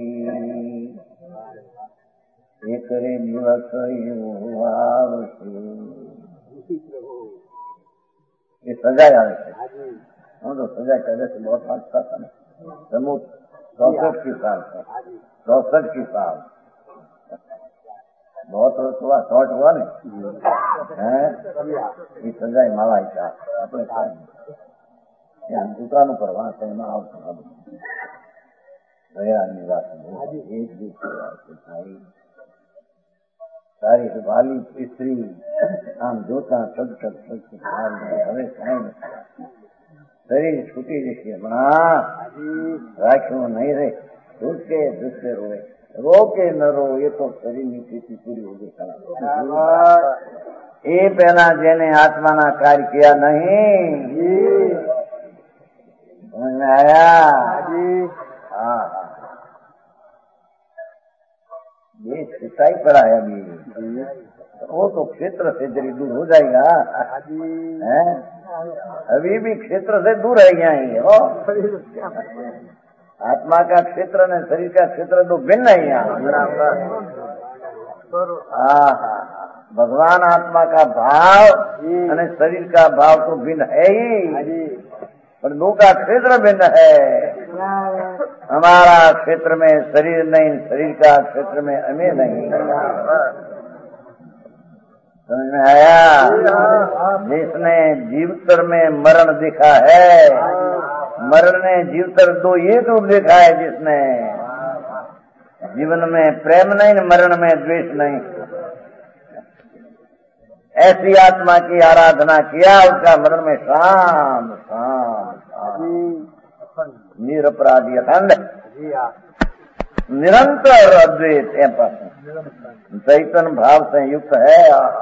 Speaker 1: એ કરે દિવસ એવું આવશે એ સજાય આવે છે હું તો સજા કરે છે બહુ વાંચતા હતા ને સમૂહ चौसठ की साल था चौसठ की साल बहुत वर्ष हुआ शॉर्ट हुआ ने ये सजाए मावा का अपने यहाँ दुकानों पर वहां से गया निवास एक दूसरे सारी वाली स्त्री आम जोता सद सद सद હવે કાંઈ નથી शरीर छूटी जैसी बना राखियों नहीं रहे दूसरे दूसरे रोए रो के न रो ये तो शरीर की स्थिति पूरी हो गई ये पहला जेने आत्मा ना कार्य किया नहीं समझ में आया हाँ हाँ ये सिंचाई पर आया भी वो तो क्षेत्र से जरी दूर हो जाएगा है अभी भी क्षेत्र से दूर है यहाँ हो आत्मा का क्षेत्र ने शरीर का क्षेत्र तो भिन्न है यहाँ हाँ भगवान आत्मा का भाव और शरीर का भाव तो भिन्न है ही पर दो का क्षेत्र भिन्न है हमारा क्षेत्र में शरीर नहीं शरीर का क्षेत्र में हमें नहीं समझ में आया जिसने जीवतर में मरण देखा है मरण ने जीवतर दो ये रूप देखा है जिसने जीवन में प्रेम नहीं मरण में द्वेष नहीं ऐसी आत्मा की आराधना किया उसका मरण में शांत शांत निरपराधी अखंड निरंतर अद्वैत एम पर चैतन्य भाव से युक्त है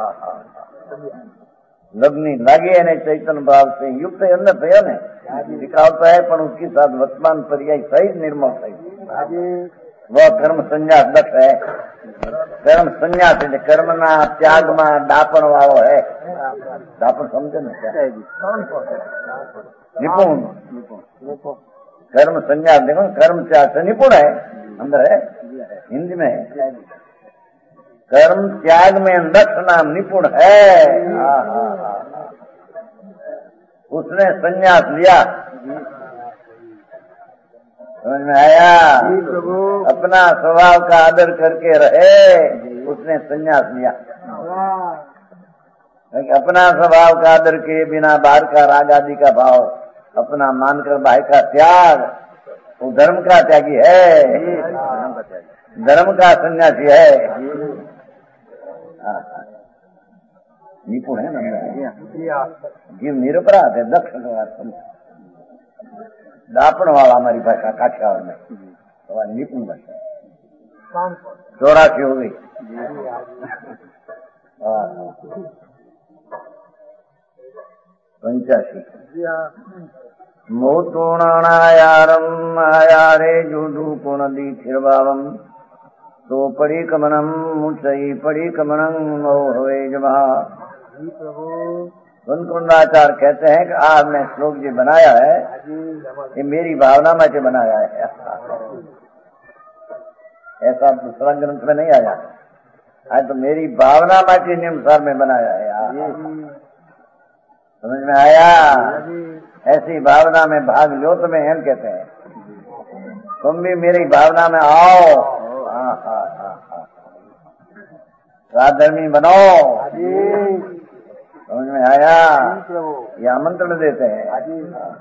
Speaker 1: लगनी लागे ने चैतन्य भाव से युक्त है अंदर थयो ने दिखावता है पर उसके साथ वर्तमान पर्याय सहित निर्मल सहित वह कर्म संन्यास दक्ष है कर्म संन्यास એટલે કર્મના ત્યાગમાં ડાપણ વાળો है ડાપણ સમજે ને નિપુણ कर्म संन्यास देखो कर्म त्याग से निपुण है अंदर है हिंदी में है कर्म त्याग में दक्ष नाम निपुण है उसने संन्यास लिया समझ में आया अपना स्वभाव का आदर करके रहे उसने संन्यास लिया अपना स्वभाव का आदर किए बिना बाहर का राग आदि का भाव अपना मानकर भाई का त्याग वो धर्म का त्यागी है धर्म का सन्यासी है निपुण है ना जीव निरपराध है दक्ष दापण वाला हमारी भाषा काठियावाड़ में हमारी निपुण भाषा चौरासी हो गई पंचासी मोतुणायारम आयारे जुडू पुण दी थिरभावम तो पड़ी कमनम मुचई पड़ी कमनम मोहवे जमा कुंडाचार्य कहते हैं कि आपने श्लोक जी बनाया है ये मेरी भावना में जो बनाया है ऐसा दूसरा ग्रंथ में नहीं आया आज तो मेरी भावना में के अनुसार में बनाया है यार समझ में आया ऐसी भावना में भाग लो तो मैं हम कहते हैं तुम भी मेरी भावना में आओ हाँ हाँ हाँ हाँ साधर्मी बनो।
Speaker 2: हाजी
Speaker 1: समझ में आया?
Speaker 2: जी प्रभु
Speaker 1: ये आमंत्रण देते हैं।
Speaker 2: हाजी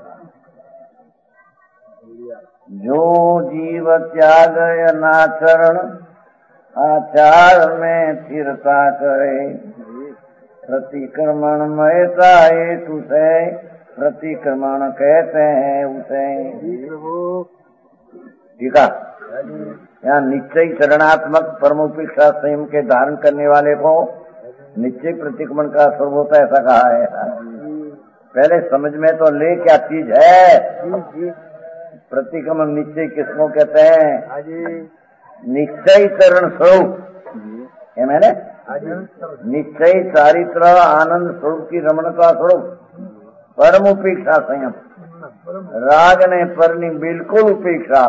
Speaker 1: जो जीव त्याग अनाचरण आचार में स्थिरता करे, प्रतिक्रमण मयता एक उसे प्रतिक्रमण कहते हैं उसे।
Speaker 2: जी प्रभु
Speaker 1: ठीक है। यहाँ निश्चय चरणात्मक परमोपेक्षा संयम के धारण करने वाले को निश्चय प्रतिक्रमण का स्वरूप होता है, ऐसा कहा है। पहले समझ में तो ले क्या चीज है।
Speaker 2: जी जी
Speaker 1: प्रतिक्रमण निश्चय किसको कहते हैं?
Speaker 2: हाजी
Speaker 1: निश्चय चरण स्वरूप है। मैंने निश्चय चारित्र आनंद स्वरूप की रमणता स्वरूप परम उपेक्षा संयम, राग ने परनी बिल्कुल उपेक्षा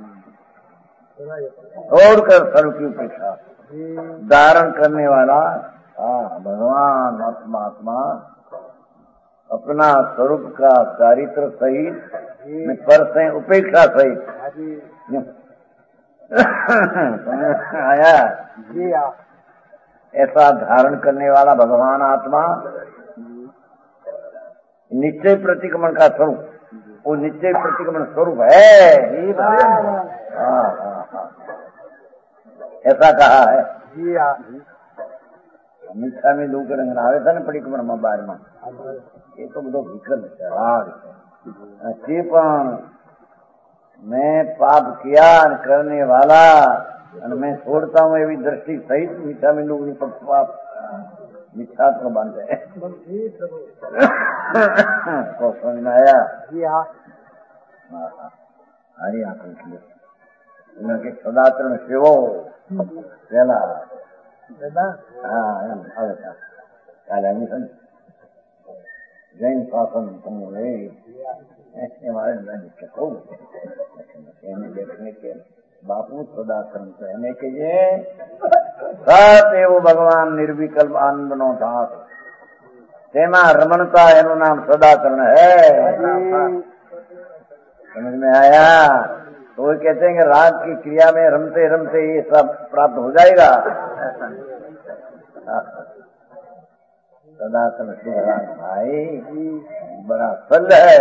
Speaker 1: छोड़कर सर्व की उपेक्षा धारण करने वाला हाँ भगवान आत्मात्मा अपना स्वरूप का चारित्र सहित पर से उपेक्षा सहित आया
Speaker 2: जी आप
Speaker 1: ऐसा धारण करने वाला भगवान आत्मा निश्चय प्रतिक्रमण का स्वरूप, वो निश्चय प्रतिक्रमण स्वरूप है। हाँ हाँ हाँ ऐसा कहा है।
Speaker 2: जी आप
Speaker 1: मीठा में दो के रंग आवे था ना परिक्रमण में बार में ये तो બધો વિકલ્પ છે રાગ છે પણ मैं पाप किया करने वाला और मैं छोड़ता हूँ एवं दृष्टि सहित मीठा में लोग पाप मिथ्या को बांधते हैं। तो समझ में आया?
Speaker 2: जी हाँ
Speaker 1: हरी आंखों के लिए उनके सदाचरण सेवो पहला हाँ एम આવે કાલે એડમિશન જૈન શાસન સમૂહ એ મારે કે કહું એને દેખને કે બાપુ સદાચરણ છે એને કહીએ સત એવો ભગવાન નિર્વિકલ્પ આનંદનો ધાત તેમાં રમણતા એનું નામ સદાચરણ है। समझ में आया? तो वो कहते हैं कि राग की क्रिया में रमते रमते ये सब प्राप्त हो जाएगा। सदाचरण शिवराज भाई बड़ा सल है,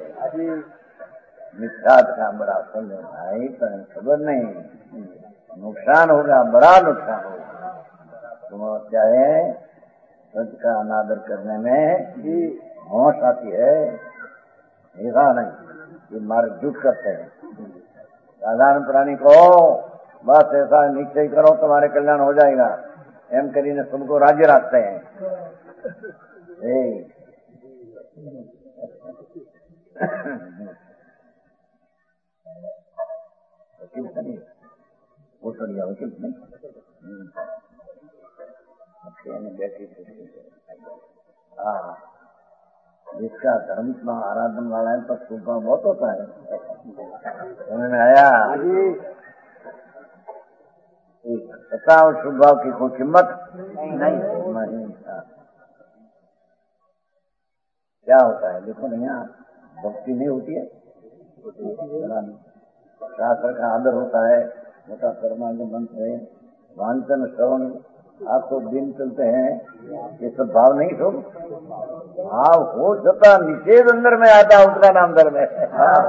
Speaker 1: मिथ्यात का बड़ा सल है भाई, तो खबर नहीं नुकसान होगा, बड़ा नुकसान होगा। तुम चाहे सच का अनादर करने में होश आती है, ऐसा नहीं ये मार्ग झूठ करते हैं। साधारण प्राणी को बस ऐसा निश्चय करो तुम्हारे कल्याण हो जाएगा एम करीने तुमको राज्य रखते हैं। वकील नहीं वो तो लिया वकील नहीं बैठी हाँ जिसका धर्म इतना आराधन वाला है तब सुख बहुत होता है। समझ में आया? बताओ शुभ भाव की कोई कीमत नहीं, नहीं। क्या होता है देखो नहीं, भक्ति नहीं होती है, शास्त्र का आदर होता है, मोटा कर्मांग मंत्र है, वांचन श्रवण आपको दिन चलते हैं, ये सब भाव नहीं सो भाव हो सकता निषेध अंदर में आता है, उसका नाम धर्म है।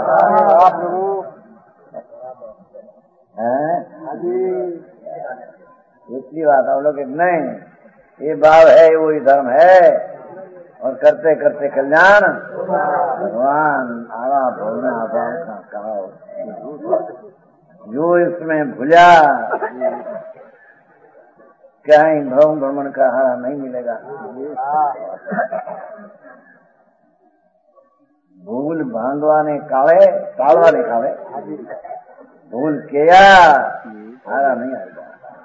Speaker 1: इसलिए बात हम लोग नहीं, ये भाव है वही धर्म है, और करते करते कल्याण भगवान आवा भवना भाव का कहो जो इसमें भूला क्या भ्रम भ्रमण का हारा नहीं मिलेगा। भूल भांगवाने काले टालवाने काले भूल किया हारा नहीं आएगा।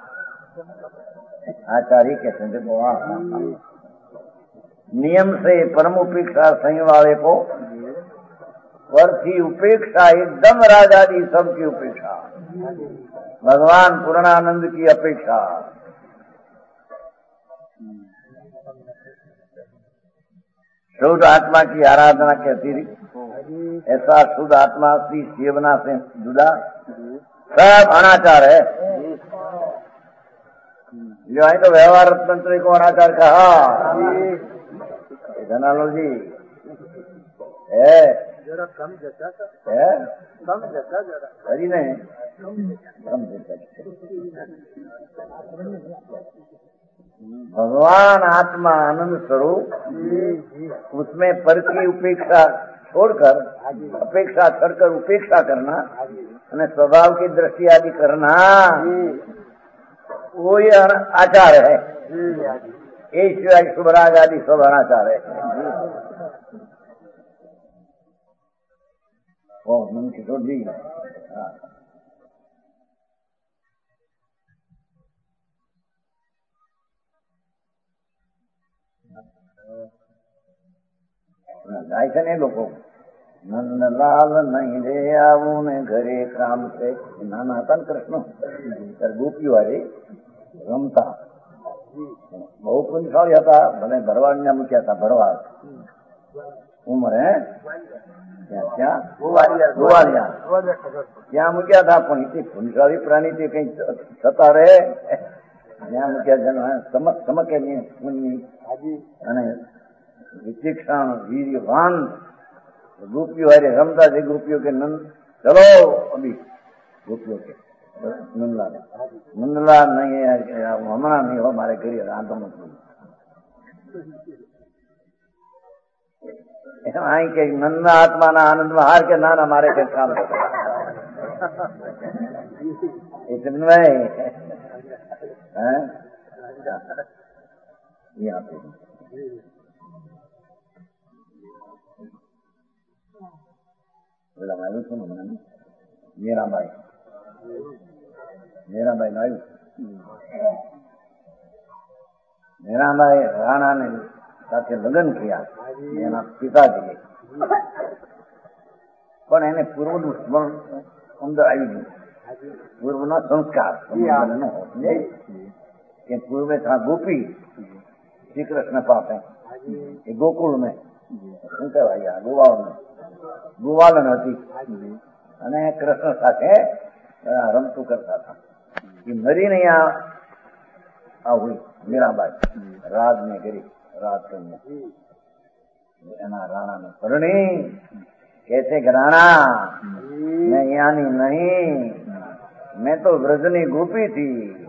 Speaker 1: आचार्य कहते हैं देखो नियम से परम उपेक्षा संयम वाले को वर्षी उपेक्षा एकदम राजादी सबकी उपेक्षा, भगवान पूर्णानंद की अपेक्षा। शुद्ध आत्मा की आराधना के अतिरिक्त ऐसा शुद्ध आत्मा की सेवना से जुड़ा सब अनाचार है। जो आई तो व्यवहार तंत्र को अनाचार कहा एनालॉजी है
Speaker 2: जरा कम जैसा
Speaker 1: है
Speaker 2: कम जैसा जरा
Speaker 1: सही नहीं कम जैसा भगवान आत्मा आनंद स्वरूप उसमें पर की उपेक्षा छोड़कर अपेक्षा छोड़कर उपेक्षा करना અને स्वभाव की दृष्टि आदि करना वो ये आचार है ये सिवाय शुभराग आदि सब अनाचार है ओ नम किशोर जी ગાય છે ને લોકો નંદલાલ નહીં રે આવું ને ઘરે કામ છે નાના હતા ને કૃષ્ણ ત્યારે ગોપીઓ હારે રમતા બહુ પુંજાળી હતા ભલે ભરવાડ ને મૂક્યા હતા ભરવાડ ઉંમર હે ત્યાં ત્યાં ગોવાલિયા ત્યાં મૂક્યા હતા પણ એ પુંજાળી પ્રાણી તે કઈ થતા રહે ત્યાં મૂક્યા સમક સમકે નહીં અને विचक्षण वीर्यवान गोपियों अरे रमता थे गोपियों के नंद चलो अभी गोपियों के नंदलाल नंदलाल नहीं है हमारा नहीं हो हमारे घर राधा मत आई के नंद आत्मा ना आनंद में हार के नाना हमारे के काम इतने यहाँ पे बोला सुनो मैंने मेरा भाई मेरा भाई लायु मेरा भाई राणा ने साथे लग्न किया एना पिताजी पण एने पूर्वનું સ્મરણ અંદર આવી ગયું પૂર્વના સંસ્કાર કે પૂર્વે था गोपी श्री कृष्ण पाते ये गोकुल में શું કહેવાય ગોવાળ ગોવાલન હતી અને કૃષ્ણ સાથે રમતું કરતા હતા એ મરીને આ हुई मीराबाई राज में गई राज कन्या एना राणा ने परणी कैसे राणा मैं यानी नहीं मैं तो व्रजनी गोपी थी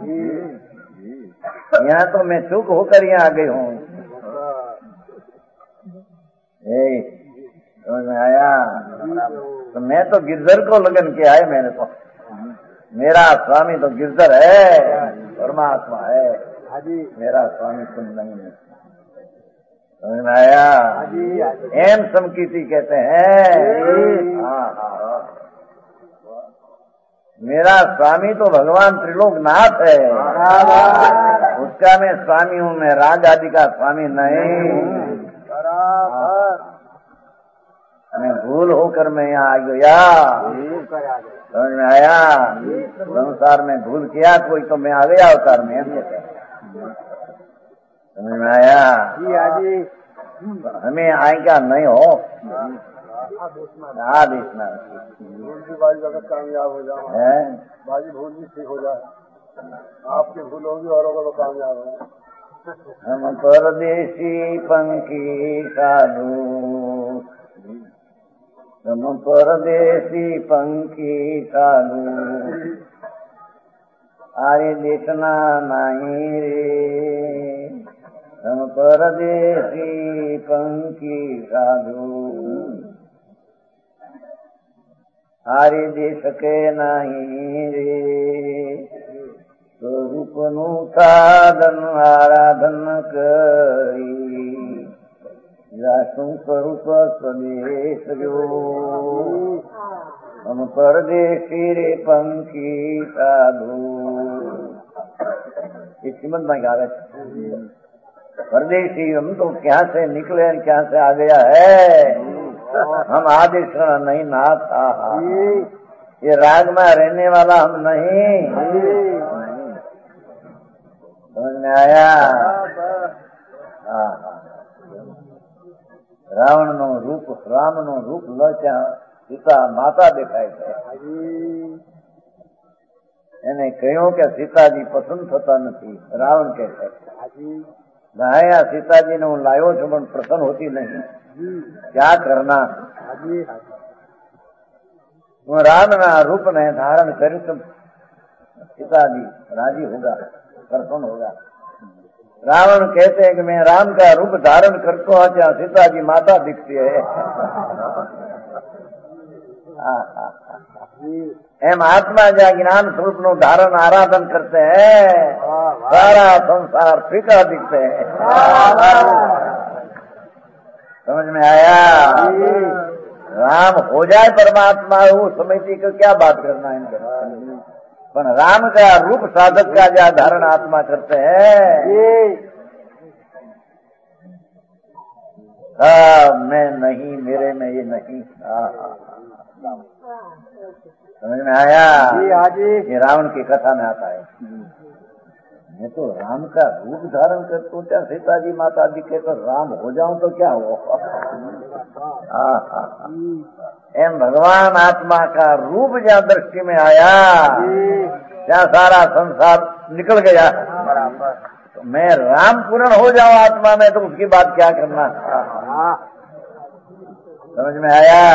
Speaker 1: यहाँ तो मैं चूक होकर यहाँ आ गई हूँ समझ में आया तो मैं तो गिरधर को लगन किया है मैंने तो मेरा स्वामी तो गिरधर है परमात्मा है मेरा स्वामी तुम नहीं है समझ में आया एम समकीति कहते हैं हाँ हाँ मेरा स्वामी तो भगवान त्रिलोकनाथ है उसका मैं स्वामी हूँ मैं राज आदि का स्वामी नहीं मैं भूल होकर मैं यहाँ आ गया समझ में आया संसार में भूल किया कोई तो मैं आ गया अवतार में समझ में आया हमें आए क्या नहीं हो आदेश में
Speaker 2: बाजी अगर कामयाब हो जाए बाजी भूल भी ठीक हो जाए आपकी भूल होगी और अगर कामयाब हो
Speaker 1: हम परदेशी पंखी साधु हम परदेशी पंखी साधु आरे देखना नहीं रे हम परदेशी पंखी साधु आरे देश के नहीं रे स्वरूप नु साधन आराधन करी શું સ્વરૂપ સ્વદેશ જો हम परदेशी रे पंखी साधु ये श्रीमद में गावे परदेशी हम तो क्या से निकले क्या से आ गया है हम आदेश नहीं ना था ये राग में रहने वाला हम नहीं समझ में आया हाँ रावण नो रूप राम नो रूप ल ત્યાં સીતા માતા દેખાય છે એને કહ્યું કે સીતાજી પસંદ થતા નથી. રાવણ કહે છે ભાઈ આ સીતાજીને હું લાવ્યો છું પણ પ્રસન્ન હોતી નહીં, ક્યાં કરના? હું રામના रूप ने धारण करूं तो सीताजी राजी होगा, प्रसन्न होगा. रावण कहते हैं कि मैं राम का रूप धारण करता हूं, जहाँ सीताजी माता दिखती है. एम आत्मा जहाँ ज्ञान स्वरूप नो धारण आराधन करते हैं, सारा संसार फीका दिखते हैं. समझ में आया? राम हो जाए परमात्मा, वो समिति को क्या बात करना है इनके. पर राम का रूप साधक का जहाँ धारण आत्मा करते हैं, हाँ मैं नहीं, मेरे में ये नहीं. समझ में आया? ये रावण की कथा में आता है. मैं तो राम का रूप धारण करता हूँ, क्या सीताजी माता दिखे तो राम हो जाऊं तो क्या हो. एम भगवान आत्मा का रूप जहाँ दृष्टि में आया, जहाँ सारा संसार निकल गया. तो मैं राम पूर्ण हो जाऊं आत्मा में, तो उसकी बात क्या करना. समझ में आया?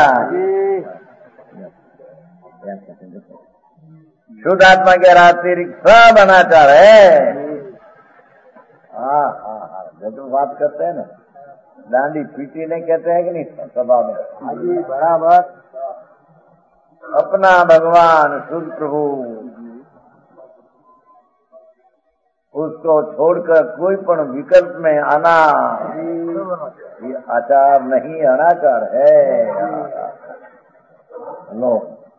Speaker 1: शुद्ध आत्मा के अतिरिक्त सब अनाचार है. हाँ हाँ हाँ जब बात करते हैं ना, डांडी पीटी नहीं कहते हैं कि नहीं सभा में.
Speaker 2: हाजी बराबर.
Speaker 1: अपना भगवान शुद्ध प्रभु, उसको छोड़कर कोई पण विकल्प में आना, ये आचार नहीं अनाचार है. लो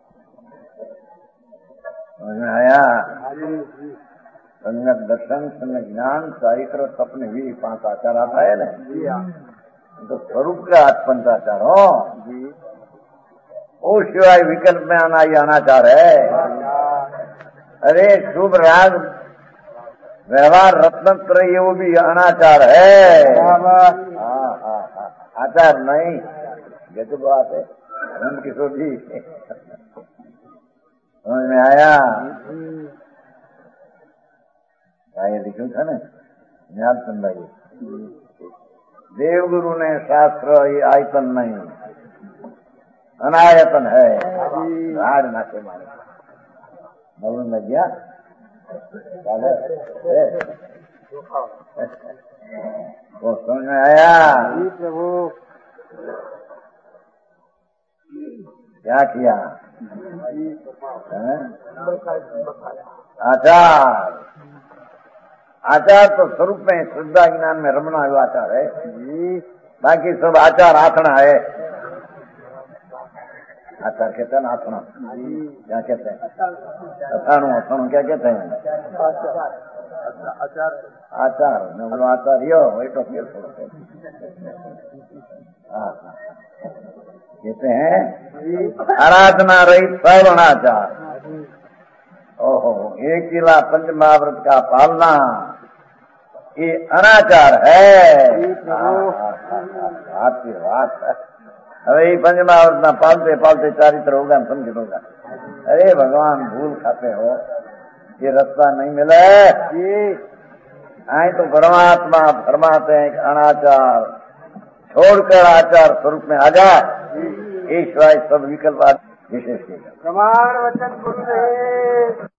Speaker 1: समझ में आया? सम्यक दर्शन, सम्यक ज्ञान, साहित्य, सपने भी पांच आचार आता है ना. तो स्वरूप का आठ पंचाचार हो, वो शिवाय विकल्प में आना ये अनाचार है. अरे शुभ राग व्यवहार रत्नत्र ये वो भी अनाचार है. हाँ हाँ हाँ आचार नहीं, ये तो बात है. नंद किशोर जी समझ में आया? ये लिखा था ना ज्ञान भाई, देवगुरु ने शास्त्र ये आयतन नहीं अनायतन है. राड नाके मारे नवल में गया वो समझ में आया?
Speaker 2: प्रभु
Speaker 1: क्या किया? आचार. आचार तो स्वरूप में श्रद्धा ज्ञान में रमना हुआ आचार है. बाकी सब आचार आथना है. आचार कहते हैं आथना, क्या कहते हैं? अथाणु अथाणु क्या कहते हैं?
Speaker 2: आचार
Speaker 1: आचार न बोलो आचार्य वही तो फिर कहते हैं आराधना रहित सब अनाचार. ओहो एक किला पंचमहाव्रत का पालना ये अनाचार है. आपकी बात है. હવે એ પંચમહાવ્રત ના પાલતે પાલતે ચારિત્ર होगा समझ होगा. अरे भगवान भूल खाते हो, ये रास्ता नहीं मिला है. आए तो परमात्मा फरमाते हैं अनाचार छोड़कर आचार स्वरूप में आ जा. ईश्वर सब विकल्प विशेष
Speaker 2: प्रमाण वचन गुरु